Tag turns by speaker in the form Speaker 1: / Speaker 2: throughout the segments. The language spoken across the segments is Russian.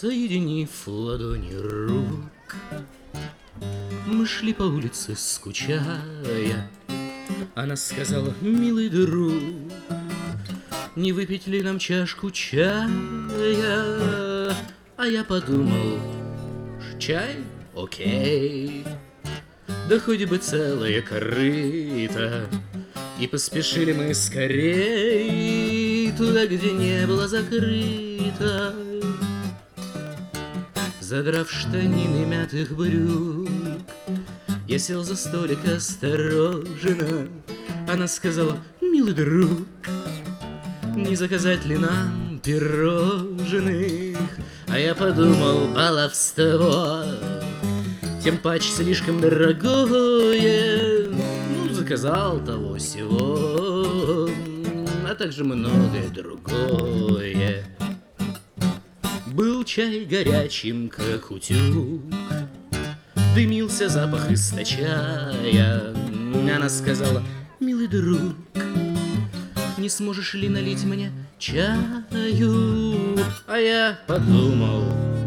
Speaker 1: Соединив ладони рук, мы шли по улице, скучая. Она сказала: милый друг, не выпить ли нам чашку чая? А я подумал: чай? Окей. Да хоть бы целое корыто. И поспешили мы скорей туда, где не было закрыто. Задрав штанины мятых брюк, я сел за столик осторожно. Она сказала: милый друг, не заказать ли нам пирожных? А я подумал: баловство, тем паче слишком дорогое. Ну, заказал того всего, а также многое другое. Был чай горячим, как утюг, дымился запах источая. Она сказала: милый друг, не сможешь ли налить мне чаю? А я подумал: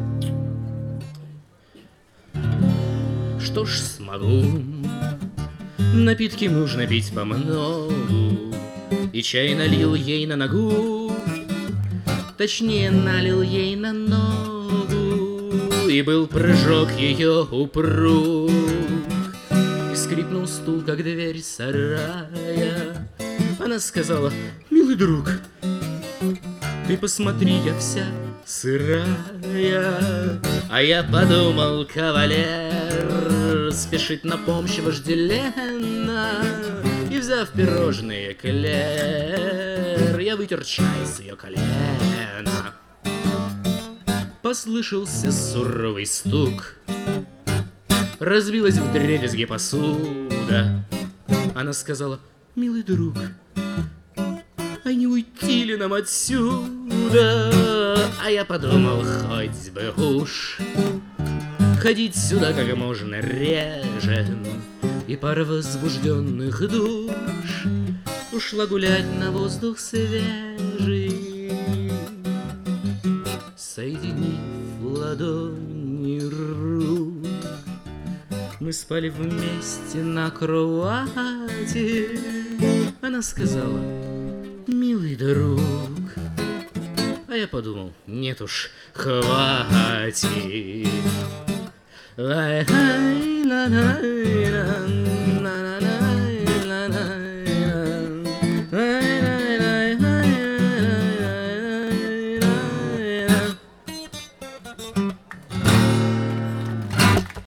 Speaker 1: что ж, смогу. Напитки нужно пить помногу. И чай налил ей на ногу, точнее, налил ей на ногу. И был прыжок ее упруг, и скрипнул стул, как дверь сарая. Она сказала: милый друг, ты посмотри, я вся сырая. А я подумал: кавалер спешит на помощь вожделенно. И, взяв пирожные эклер, я вытер чай с ее колена. Послышался суровый стук, разбилась вдребезги посуда. Она сказала: милый друг, а не уйти ли нам отсюда? А я подумал: хоть бы уж ходить сюда как можно реже. И пара возбужденных душ ушла гулять на воздух свежий. Соединив ладони рук, мы спали вместе на кровати. Она сказала: милый друг. А я подумал: нет уж, хватит. Ла-ла-ла-ла-ла.